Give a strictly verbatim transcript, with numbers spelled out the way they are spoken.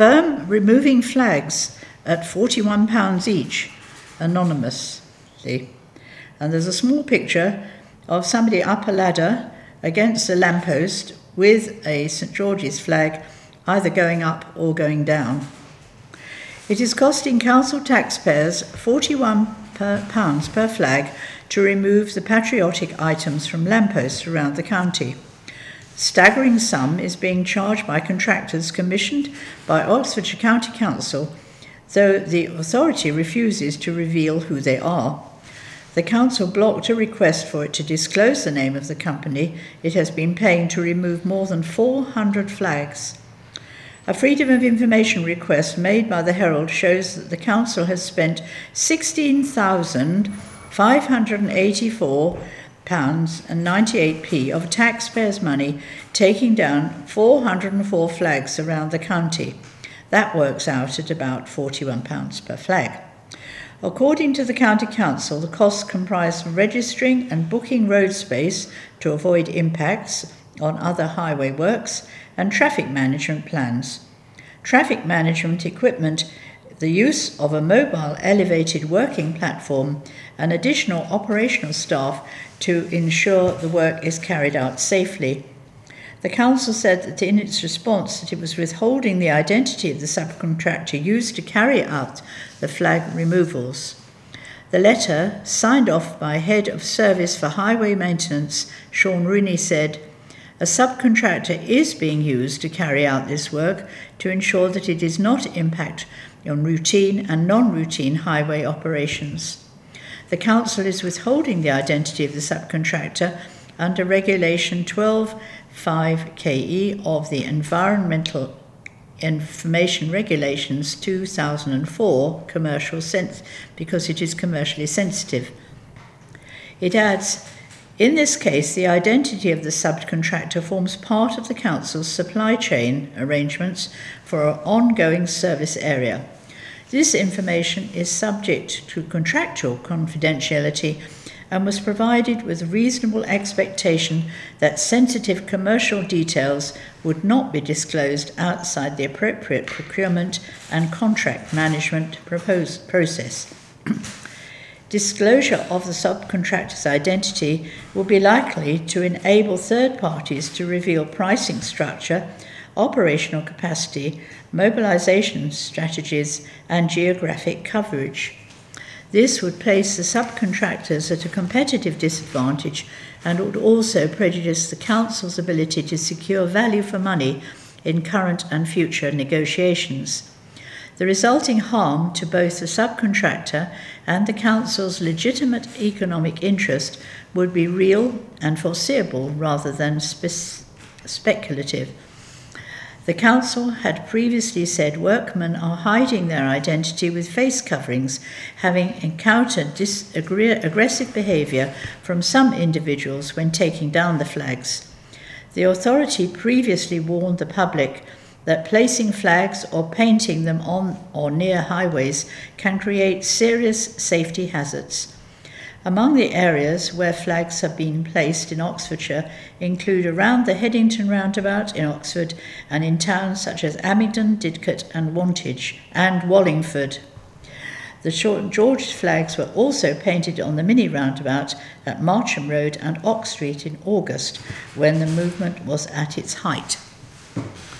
Firm removing flags at forty-one pounds each, anonymously. And there's a small picture of somebody up a ladder against a lamppost with a St George's flag either going up or going down. It is costing council taxpayers forty-one pounds per flag to remove the patriotic items from lampposts around the county. Staggering sum is being charged by contractors commissioned by Oxfordshire County Council, though the authority refuses to reveal who they are. The council blocked a request for it to disclose the name of the company it has been paying to remove more than four hundred flags. A Freedom of Information request made by the Herald shows that the council has spent sixteen thousand five hundred eighty-four pounds and ninety-eight p of taxpayers' money taking down four hundred four flags around the county. That works out at about forty-one pounds per flag. According to the County Council, the costs comprise registering and booking road space to avoid impacts on other highway works and traffic management plans. Traffic management equipment, the use of a mobile elevated working platform, and additional operational staff to ensure the work is carried out safely. The council said that in its response that it was withholding the identity of the subcontractor used to carry out the flag removals. The letter, signed off by Head of Service for Highway Maintenance, Sean Rooney, said, "A subcontractor is being used to carry out this work to ensure that it does not impact on routine and non-routine highway operations. The council is withholding the identity of the subcontractor under Regulation twelve five K E of the Environmental Information Regulations two thousand four, commercial sense, because it is commercially sensitive." It adds, "In this case, the identity of the subcontractor forms part of the council's supply chain arrangements for our ongoing service area. This information is subject to contractual confidentiality and was provided with reasonable expectation that sensitive commercial details would not be disclosed outside the appropriate procurement and contract management propose- process. Disclosure of the subcontractor's identity will be likely to enable third parties to reveal pricing structure, operational capacity, mobilization strategies, and geographic coverage. This would place the subcontractors at a competitive disadvantage and would also prejudice the council's ability to secure value for money in current and future negotiations. The resulting harm to both the subcontractor and the council's legitimate economic interest would be real and foreseeable rather than spe- speculative. The council had previously said workmen are hiding their identity with face coverings, having encountered dis- aggr- aggressive behaviour from some individuals when taking down the flags. The authority previously warned the public that placing flags or painting them on or near highways can create serious safety hazards. Among the areas where flags have been placed in Oxfordshire include around the Headington roundabout in Oxford and in towns such as Abingdon, Didcot and Wantage and Wallingford. The George flags were also painted on the mini roundabout at Marcham Road and Ox Street in August, when the movement was at its height.